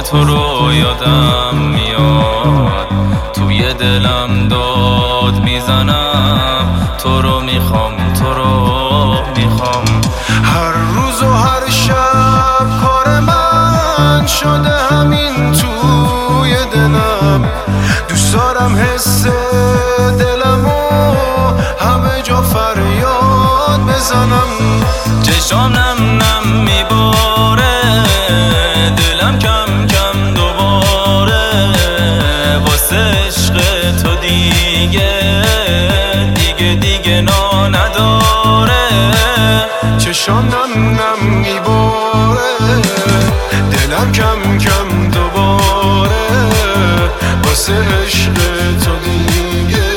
تو رو یادم میاد، توی دلم داد میزنم، تو رو میخوام، تو رو میخوام. هر روز و هر شب کار من شده همین توی دلم، دوست دارم حس دلمو همه جا فریاد بزنم. چشام نم نم میباره، دلم کم کم دوباره، واسه عشق تو دیگه نا نداره. چشام نم نم میباره، دلم کم کم دوباره، واسه عشق تو دیگه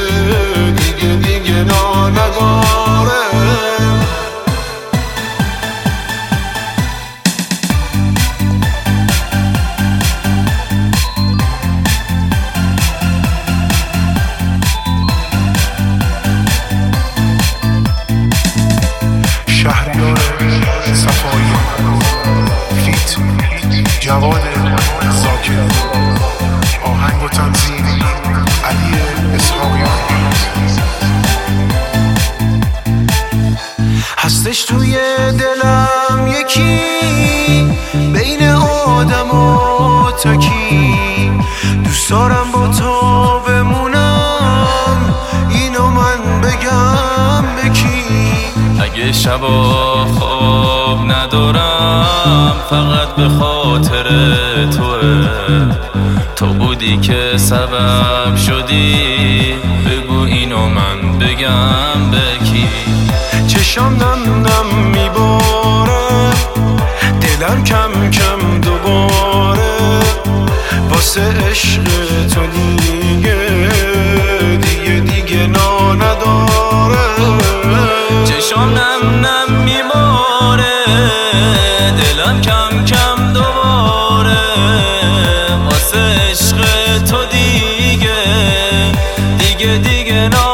نا نداره. شهریار صفایی فیت جواد زاکر، آهنگ و تنظیم علی اسحاقیان. هستش توی دلم یکی بین آدم و تکی، دوست دارم با تو بمونم، اینو من بگم بکی. اگه شبا خواب ندارم فقط به خاطر توه، تو بودی که سبب شدی، بگو اینو من بگم بکی. چشام نم نم میباره، دلم کم کم دوباره، واسه عشق تو دیگه نا نداره. چشام نم نم میباره، دلم کم کم دوباره، واسه عشق تو دیگه نا